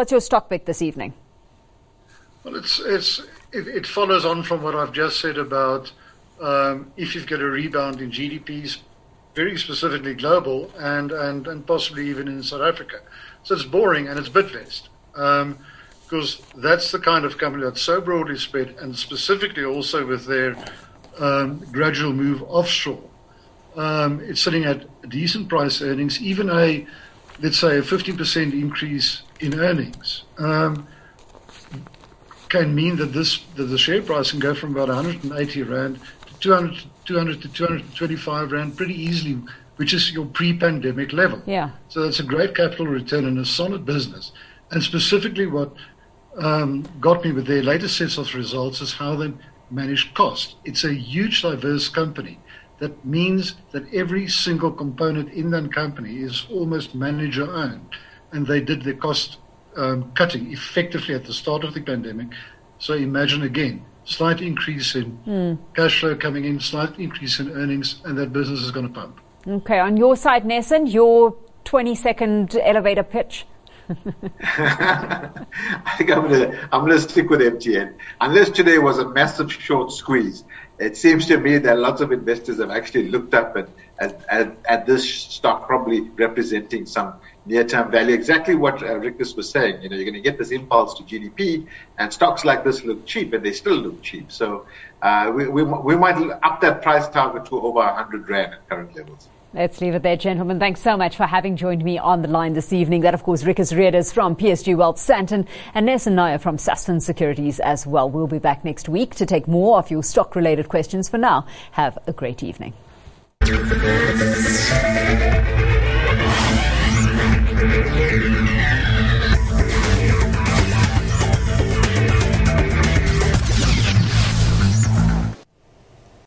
what's your stock pick this evening? Well, it follows on from what I've just said about if you've got a rebound in GDPs, very specifically global, and possibly even in South Africa. So it's boring, and it's Bidvest. Because that's the kind of company that's so broadly spread, and specifically also with their gradual move offshore. It's sitting at decent price earnings, even let's say a 15% increase in earnings can mean that the share price can go from about 180 Rand to 200 to 225 Rand pretty easily, which is your pre-pandemic level. Yeah. So that's a great capital return and a solid business. And specifically what got me with their latest sets of results is how they manage cost. It's a huge, diverse company. That means that every single component in that company is almost manager-owned. And they did the cost cutting effectively at the start of the pandemic. So imagine again, slight increase in cash flow coming in, slight increase in earnings, and that business is going to pump. Okay, on your side, Nelson, your 20-second elevator pitch. I think I'm gonna stick with MTN. Unless today was a massive short squeeze, it seems to me that lots of investors have actually looked up at this stock probably representing some near-term value. Exactly what Rikus was saying. You're going to get this impulse to GDP, and stocks like this look cheap, and they still look cheap. So we might up that price target to over 100 Rand at current levels. Let's leave it there, gentlemen. Thanks so much for having joined me on the line this evening. That, of course, Rikus Readers from PSG Wealth Sandton and Nelson Nair from Sasfin Securities as well. We'll be back next week to take more of your stock-related questions. For now, have a great evening.